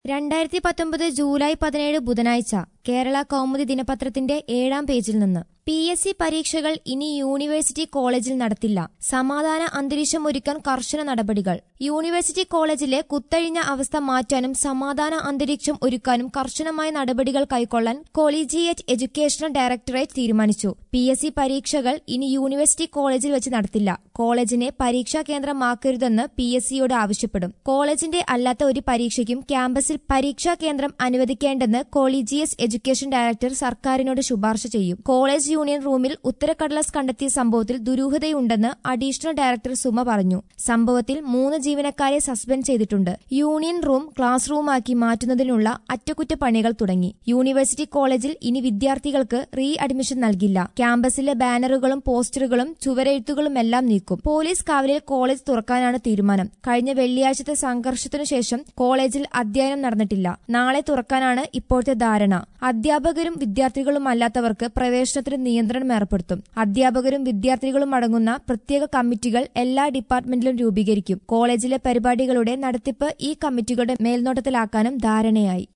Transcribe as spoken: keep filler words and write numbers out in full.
രണ്ടായിരത്തി പത്തൊമ്പത് ജൂലൈ പതിനേഴ് ബുധനാഴ്ച കേരള കൗമുദി ദിനപത്രത്തിന്റെ ഏഴാം പേജിൽ നിന്ന് പി എസ് സി പരീക്ഷകൾ ഇനി യൂണിവേഴ്സിറ്റി കോളേജിൽ നടത്തില്ല. സമാധാന അന്തരീക്ഷം ഒരുക്കാൻ കർശന നടപടികൾ. യൂണിവേഴ്സിറ്റി കോളേജിലെ കുത്തഴിഞ്ഞ അവസ്ഥ മാറ്റാനും സമാധാന അന്തരീക്ഷം ഒരുക്കാനും കർശനമായ നടപടികൾ കൈക്കൊള്ളാൻ കൊളീജിയേറ്റ് എഡ്യൂക്കേഷണൽ ഡയറക്ടറേറ്റ് തീരുമാനിച്ചു. പി എസ് സി പരീക്ഷകൾ ഇനി യൂണിവേഴ്സിറ്റി കോളേജിൽ വെച്ച് നടത്തില്ല. കോളേജിനെ പരീക്ഷാ കേന്ദ്രമാക്കരുതെന്ന് പി എസ് സിയോട് ആവശ്യപ്പെടും. കോളേജിന്റെ അല്ലാത്ത ഒരു പരീക്ഷയ്ക്കും ക്യാമ്പസിൽ പരീക്ഷാ കേന്ദ്രം അനുവദിക്കേണ്ടെന്ന് കൊളീജിയസ് എഡ്യൂക്കേഷൻ ഡയറക്ടർ സർക്കാരിനോട് ശുപാർശ ചെയ്യും. കോളേജ് യൂണിയൻ റൂമിൽ ഉത്തരക്കടലാസ് കണ്ടെത്തിയ സംഭവത്തിൽ ദുരൂഹതയുണ്ടെന്ന് അഡീഷണൽ ഡയറക്ടർ സുമ പറഞ്ഞു. സംഭവത്തിൽ മൂന്ന് ജീവനക്കാരെ സസ്പെൻഡ് ചെയ്തിട്ടുണ്ട്. യൂണിയൻ റൂം ക്ലാസ് റൂമാക്കി മാറ്റുന്നതിനുള്ള അറ്റകുറ്റപ്പണികൾ തുടങ്ങി. യൂണിവേഴ്സിറ്റി കോളേജിൽ ഇനി വിദ്യാർത്ഥികൾക്ക് റീ അഡ്മിഷൻ നൽകില്ല. ക്യാമ്പസിലെ ബാനറുകളും പോസ്റ്ററുകളും ചുവരെഴുത്തുകളുമെല്ലാം നീക്കും. പോലീസ് കാവലിൽ കോളേജ് തുറക്കാനാണ് തീരുമാനം. കഴിഞ്ഞ വെള്ളിയാഴ്ചത്തെ സംഘർഷത്തിനു ശേഷം കോളേജിൽ അധ്യയനം നടന്നിട്ടില്ല. നാളെ തുറക്കാനാണ് ഇപ്പോഴത്തെ ധാരണ. അധ്യാപകരും വിദ്യാർത്ഥികളുമല്ലാത്തവർക്ക് പ്രവേശനത്തിന് നിയന്ത്രണം ഏർപ്പെടുത്തും. അധ്യാപകരും വിദ്യാർത്ഥികളും അടങ്ങുന്ന പ്രത്യേക കമ്മിറ്റികൾ എല്ലാ ഡിപ്പാർട്ട്മെന്റിലും രൂപീകരിക്കും. കോളേജിലെ പരിപാടികളുടെ നടത്തിപ്പ് ഈ കമ്മിറ്റികളുടെ മേൽനോട്ടത്തിലാക്കാനും ധാരണയായി.